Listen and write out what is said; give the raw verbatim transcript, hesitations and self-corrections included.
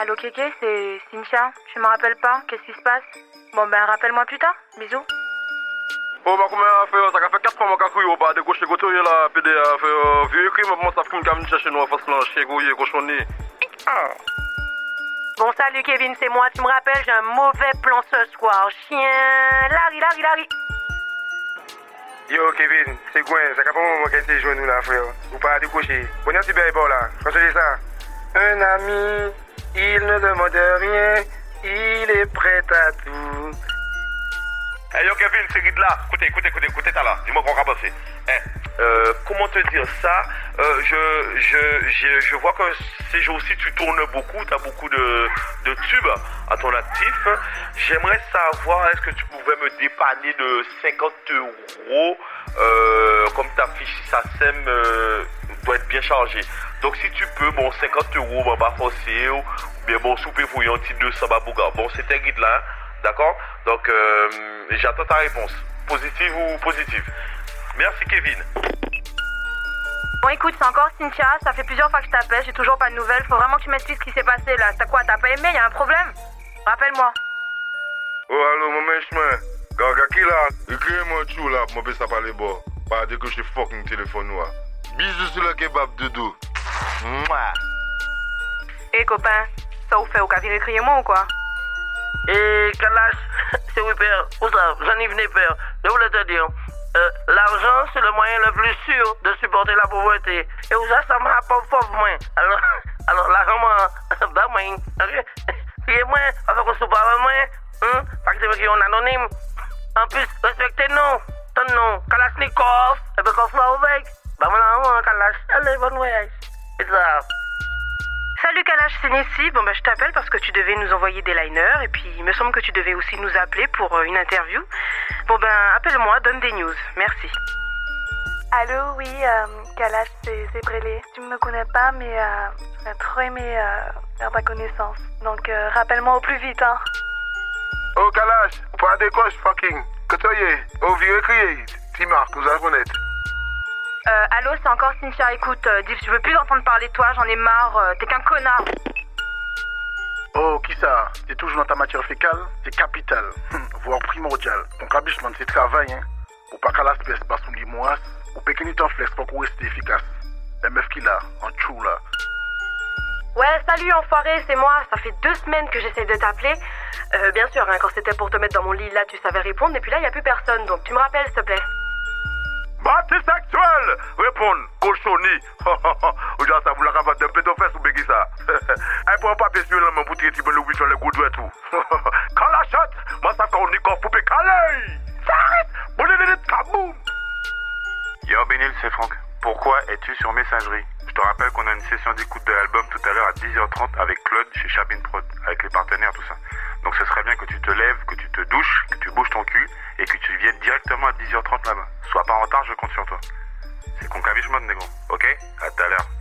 Allô Kéké, c'est Cynthia. Tu me rappelles pas? Qu'est-ce qui se passe? Bon ben rappelle-moi plus tard. Bisous. Oh bah comment on fait? Ça fait quatre fois que je suis pas décoché côté là, P D A fait vieux écrit mais ça fait comme chercher nous face là chez Gouye cochonné. Bon salut Kevin, c'est moi. Tu me rappelles, j'ai un mauvais plan ce soir. Chien, Larry, Larry, Larry. Yo Kevin, c'est quoi? Ça fait pas un moment que tu joué nous là frère. Ou pas décoché. On est super bon là. Quand je dis ça. Un ami, il ne demande rien, il est prêt à tout. Hey yo Kevin, c'est Guide là. Écoutez, écoutez, écoutez, écoutez, t'as là. Dis-moi qu'on va passer. Hey, euh, comment te dire ça? euh, je, je, je, je vois que ces jours-ci tu tournes beaucoup, t'as beaucoup de, de tubes à ton actif. J'aimerais savoir, est-ce que tu pouvais me dépanner de cinquante euros euh, comme ta fiche SACEM euh, doit être bien chargée. Donc si tu peux, bon, cinquante euros, on va forcer, ou bien bon, souper fouillant, un petit deux cents babouga. Bon, c'était Guide là, d'accord? Donc euh, j'attends ta réponse. Positive ou positive? Merci Kevin. Bon écoute, c'est encore Cynthia. Ça fait plusieurs fois que je t'appelle, j'ai toujours pas de nouvelles. Faut vraiment que tu m'expliques ce qui s'est passé là. T'as quoi? T'as pas aimé? Y'a un problème? Rappelle-moi. Oh allô, mon mec chemin. Gaga qui là? Écris-moi tout là pour me faire parler bon. Pas décocher fucking téléphone noir. Bisous sur le kebab de dos. Mouah. Eh hey, copain, ça vous fait au cas crier moi ou quoi? Et Kalash, c'est oui père, où ça, j'en ai venu père. Je voulais te dire, euh, l'argent c'est le moyen le plus sûr de supporter la pauvreté. Et où ça, ça m'a pas pauvre moins. Alors, alors l'argent moi, bah moi, ok? Et moi, avec qu'on se parle moi, hein? Parce que c'est qu'on anonyme. En plus, respectez-nous, ton nom, Kalashnikov, et puis qu'on soit avec. Bah voilà, Kalash, allez, bonne voyage. Et ça. Salut Kalash, c'est Nessie. Bon bah je t'appelle parce que tu devais nous envoyer des liners et puis il me semble que tu devais aussi nous appeler pour euh, une interview. Bon ben appelle-moi, donne des news. Merci. Allô, oui, euh, Kalash, c'est, c'est Brélé. Tu me connais pas, mais euh, j'aurais trop aimé euh, faire ta connaissance. Donc euh, rappelle-moi au plus vite, hein. Oh Kalash, pas décoche fucking. Que toi y est, au vieux crier. Timark, vous allez connaître. Euh, allô, c'est encore Cynthia, écoute, euh, dis, je veux plus entendre parler de toi, j'en ai marre, euh, t'es qu'un connard. Oh, qui ça? T'es toujours dans ta matière fécale? C'est capital, voire primordial. Ton cabichement, c'est travail, hein. Ou pas qu'à l'aspect passe sous l'imoise, ou péqueni ton flex pour qu'on reste efficace. La meuf qui l'a, en chou là. Ouais, salut enfoiré, c'est moi, ça fait deux semaines que j'essaie de t'appeler. Euh, bien sûr, hein, quand c'était pour te mettre dans mon lit, là, tu savais répondre, et puis là, il y a plus personne, donc tu me rappelles, s'il te plaît. Baptiste actuel! Répondre, cochonné! Ou genre ça vous l'a capable d'un peu de fesses ou bégué ça? Elle prend un papier sur la main pour tirer le louis sur le goût de tout. Quand la chatte, moi ça fait un nicof poupée calé! Ça arrête! Bon, kaboum! Yo Benil, c'est Franck. Pourquoi es-tu sur messagerie? Je te rappelle qu'on a une session d'écoute de l'album tout à l'heure à dix heures trente avec Claude chez Chabin Prod, avec les partenaires, tout ça. Donc ce serait bien que tu te lèves, que tu te douches, que tu bouges ton cul et que tu viennes directement à dix heures trente là-bas. Sois pas en retard, je compte sur toi. C'est con cabiche mode, négro. Ok? À tout à l'heure.